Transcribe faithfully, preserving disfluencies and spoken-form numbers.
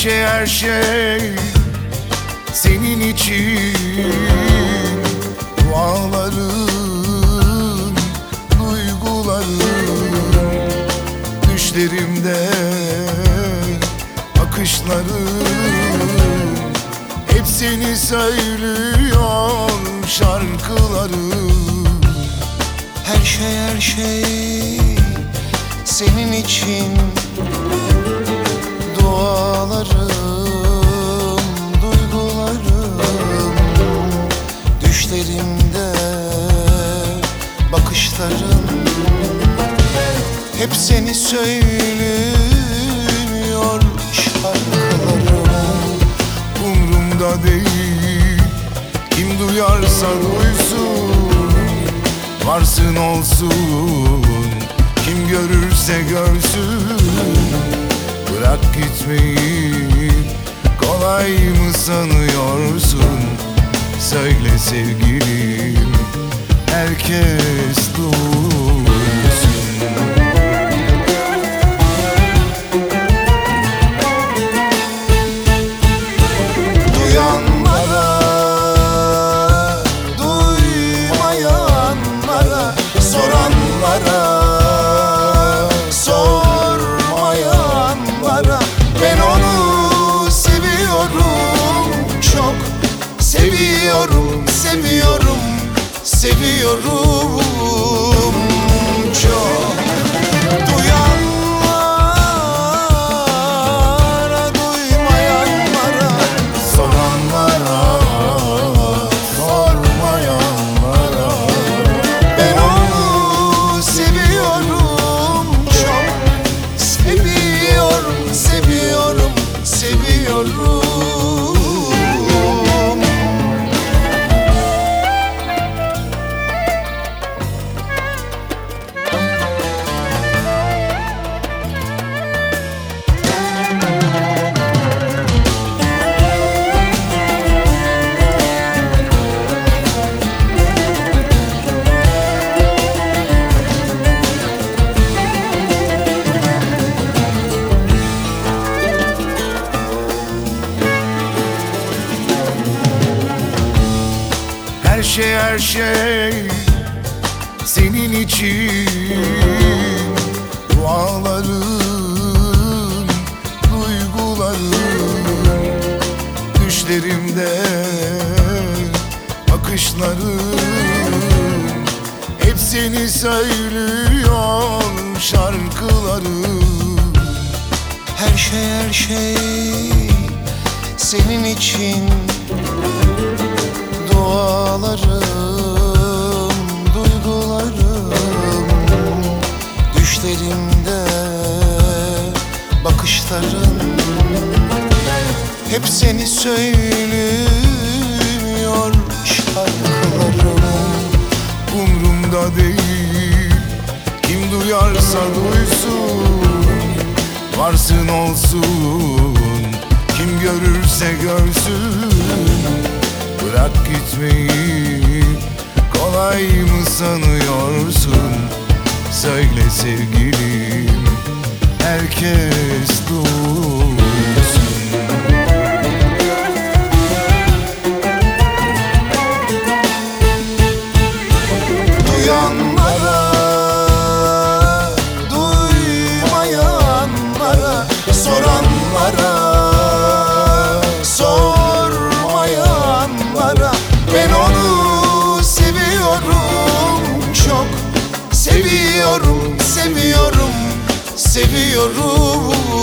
şey her şey senin için. Dualarım, duygularım, düşlerimde bakışlarım, hep seni söylüyor şarkılarım. Her şey her şey senin için. Dualarım, duygularım, düşlerimde bakışlarım, hep seni söylüyor şarkılarım. Umrumda değil, kim duyarsa duysun, varsın olsun, kim görürse görsün. Bırak gitmeyi kolay mı sanıyorsun? Söyle sevgilim, herkes duysun. Duyanlara, duymayanlara, soranlara, sormayanlara, ben onu seviyorum, çok seviyorum, seviyorum, seviyorum çok. Duyanlara, duymayanlara, Soranlara, sormayanlara, ben onu seviyorum, çok seviyorum, seviyorum, seviyorum. her şey her şey senin için. Dualarım, duygularım, düşlerimde bakışlarım, hep seni söylüyor şarkılarım. Her şey her şey senin için. Dualarım, duygularım, düşlerimde bakışlarım, hep seni söylüyor şarkılarım. Umrumda değil, kim duyarsa duysun, varsın olsun, kim görürse görsün. Bırak gitmeyi kolay mı sanıyorsun? Söyle sevgilim, herkes duysun. Duyanlara, duymayanlara, soranlara, sormayanlara, ben onu seviyorum, çok seviyorum, seviyorum, seviyorum.